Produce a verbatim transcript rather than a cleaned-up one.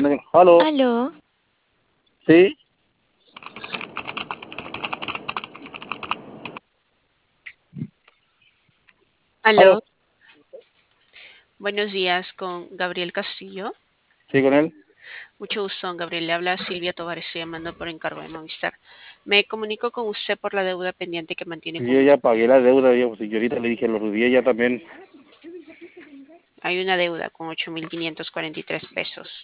Aló, Aló, sí, aló, Aló, buenos días con Gabriel Castillo. sí, con él. Mucho gusto, don Gabriel. Le habla Silvia Tovar, estoy llamando por encargo de Movistar. Me comunico con usted por la deuda pendiente que mantiene Si con yo ya nosotros. pagué la deuda, yo, si yo ahorita le dije, lo rubí ya también. Hay una deuda con ocho mil quinientos cuarenta y tres pesos.